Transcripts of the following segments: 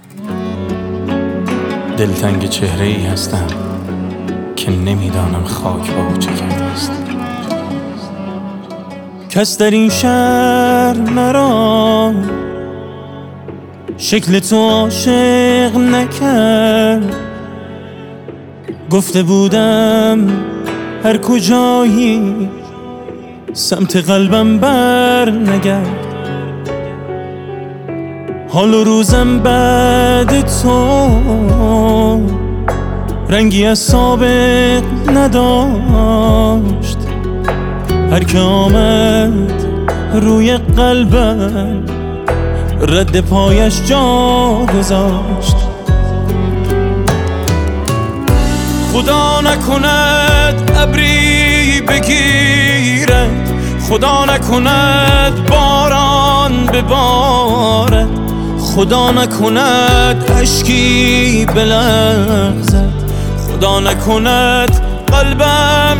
دلتنگ چهره ای هستم که نمیدانم خاک با چه کرده است. کس در این شهر مرا شکل تو عاشق نکرد. گفته بودم هر کجایی سمت قلبم بر نگرد. حال و روزم بعد تو رنگی از سابق نداشت. هر که آمد روی قلبم رد پایش جا گذاشت. خدا نکند ابری بگیرد، خدا نکند باران ببارد، خدا نکند اشکی بلغزد، خدا نکند قلبم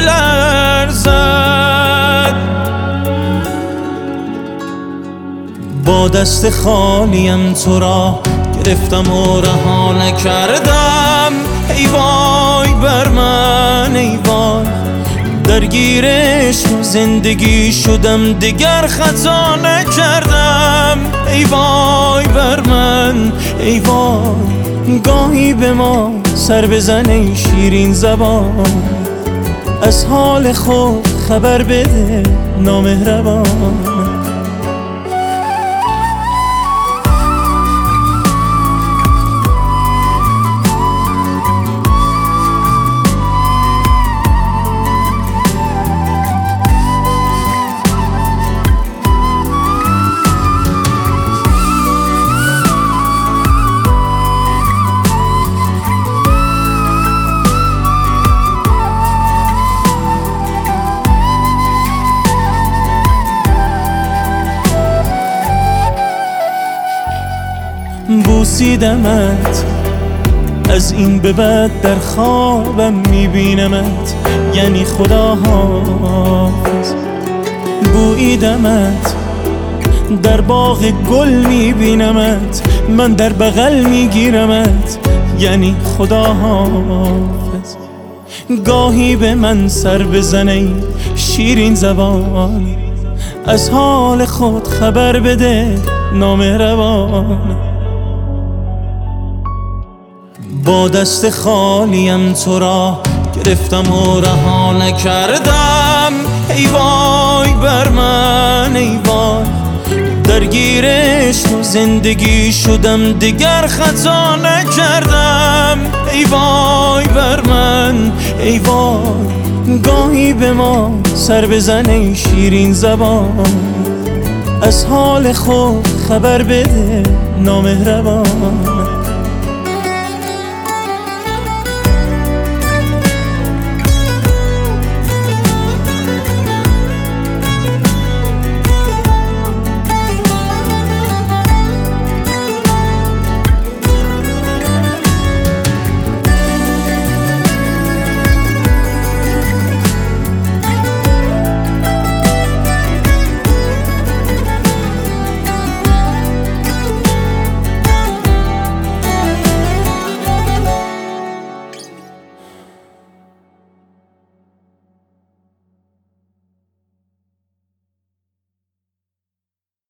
بلرزد. با دست خالیم تو را گرفتم و رها نکردم. ای وای بر من ای وای، درگیرش زندگی شدم دیگر خطا نکردم. ای وای بر من ای وای، گاهی به ما سر بزن ای شیرین زبان، از حال خود خبر بده نامهربان. بوسیدمت از این به بعد در خوابم میبینمت، یعنی خدا حافظ. بویدمت در باغ گل میبینمت، من در بغل میگیرمت، یعنی خدا حافظ. گاهی به من سر بزنی شیرین زبان، از حال خود خبر بده نامهربان. با دست خالیم تو را گرفتم و رها نکردم. ای وای بر من ای وای، درگیرش و زندگی شدم دیگر خطا نکردم. ای وای بر من ای وای، گاهی به ما سر بزن ای شیرین زبان، از حال خود خبر بده نامهربان.